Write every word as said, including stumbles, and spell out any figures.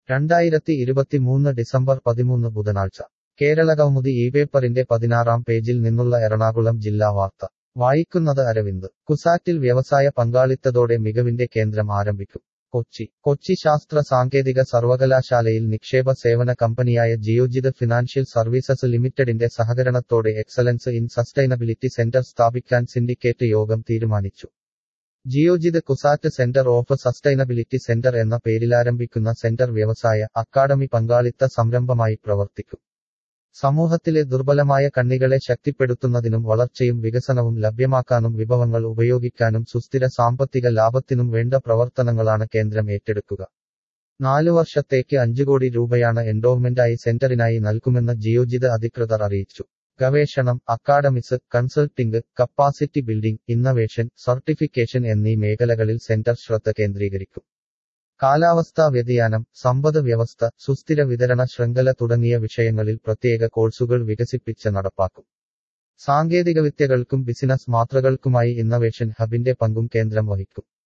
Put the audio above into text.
രണ്ടായിരത്തി ഇരുപത്തിമൂന്ന് ഡിസംബർ പതിമൂന്ന് ബുധനാഴ്ച കേരളകൗമുദി ഈ പേപ്പറിന്റെ പതിനാറാം പേജിൽ നിന്നുള്ള എറണാകുളം ജില്ലാ വാർത്ത വായിക്കുന്നത് അരവിന്ദ്. കുസാറ്റിൽ വ്യവസായ പങ്കാളിത്തത്തോടെ മികവിന്റെ കേന്ദ്രം ആരംഭിക്കും. കൊച്ചി കൊച്ചി ശാസ്ത്ര സാങ്കേതിക സർവകലാശാലയിൽ നിക്ഷേപ സേവന കമ്പനിയായ ജിയോജിത് ഫിനാൻഷ്യൽ സർവീസസ് ലിമിറ്റഡിന്റെ സഹകരണത്തോടെ എക്സലൻസ് ഇൻ സസ്റ്റൈനബിലിറ്റി സെന്റർ സ്ഥാപിക്കാൻ സിൻഡിക്കേറ്റ് യോഗം തീരുമാനിച്ചു. Geojit CUSAT centre of sustainability centre എന്ന പേരിലാരംഭിക്കുന്ന സെന്റർ വ്യവസായ അക്കാദമി പങ്കാളിത്ത സംരംഭമായി പ്രവർത്തിക്കും. സമൂഹത്തിലെ ദുർബലമായ കണ്ണികളെ ശക്തിപ്പെടുത്തുന്നതിനും വളർച്ചയും വികസനവും ലഭ്യമാക്കാനും വിഭവങ്ങൾ ഉപയോഗിക്കാനും സുസ്ഥിര സാമ്പത്തിക ലാഭത്തിനും വേണ്ട പ്രവർത്തനങ്ങളാണ് കേന്ദ്രം ഏറ്റെടുക്കുക. നാലു വർഷത്തേക്ക് അഞ്ചു കോടി രൂപയാണ് എൻഡോവ്മെന്റായി സെന്ററിനായി നൽകുമെന്ന് ജിയോജിത് അധികൃതർ അറിയിച്ചു. ഗവേഷണം, academics, consulting, capacity building, innovation, certification എന്നീ മേഖലകളിൽ സെന്റർ ശ്രദ്ധ കേന്ദ്രീകരിക്കും. കാലാവസ്ഥാ വ്യതിയാനം, സമ്പദ് വ്യവസ്ഥ, സുസ്ഥിര വിതരണ ശൃംഖല തുടങ്ങിയ വിഷയങ്ങളിൽ പ്രത്യേക കോഴ്സുകൾ വികസിപ്പിച്ച് നടപ്പാക്കും. സാങ്കേതികവിദ്യകൾക്കും ബിസിനസ് മാതൃകൾക്കുമായി ഇന്നവേഷൻ ഹബിന്റെ പങ്കും കേന്ദ്രം വഹിക്കും.